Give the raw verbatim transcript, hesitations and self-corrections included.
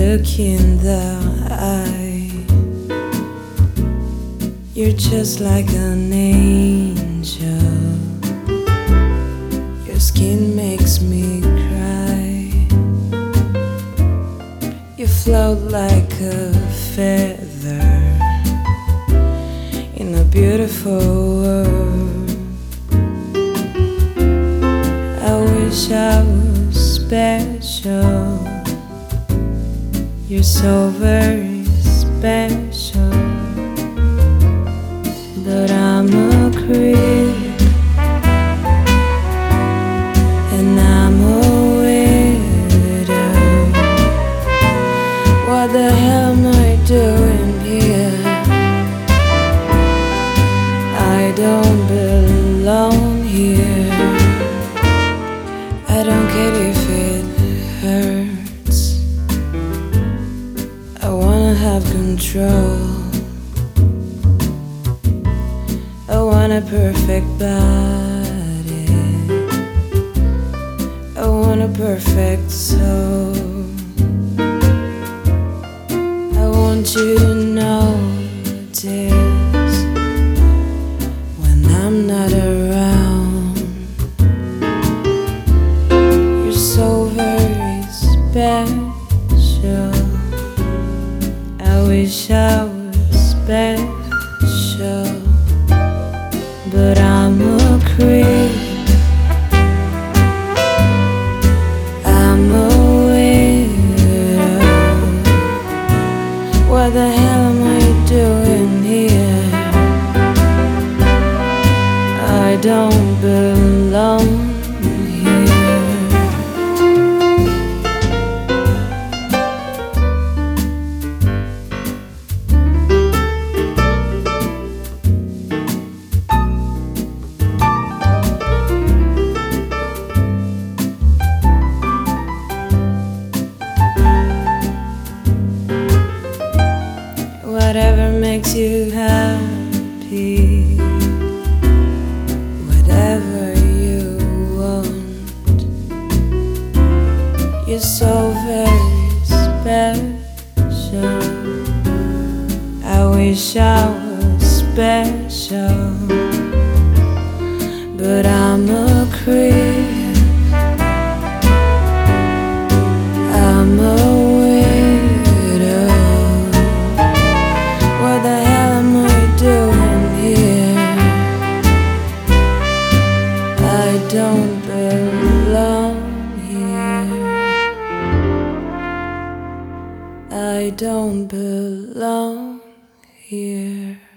look in the eye, you're just like an angel. Your skin makes me cry. You float like a feather in a beautiful world. I wish I was special. You're so very special, but I'm a creep and I'm a widow. What the hell am I doing here? I don't belong here. I don't care if it hurts. I wanna have control. I want a perfect body. I want a perfect soul. I want you to notice when I'm not around. You're so very special. I wish I was special, but I'm a creep. I'm a widow. What the hell am I doing here? I don't belong here. Whatever makes you happy, whatever you want. You're so very special. I wish I was special, but I'm a creep. I'm a What the hell am I doing here? I don't belong here. I don't belong here.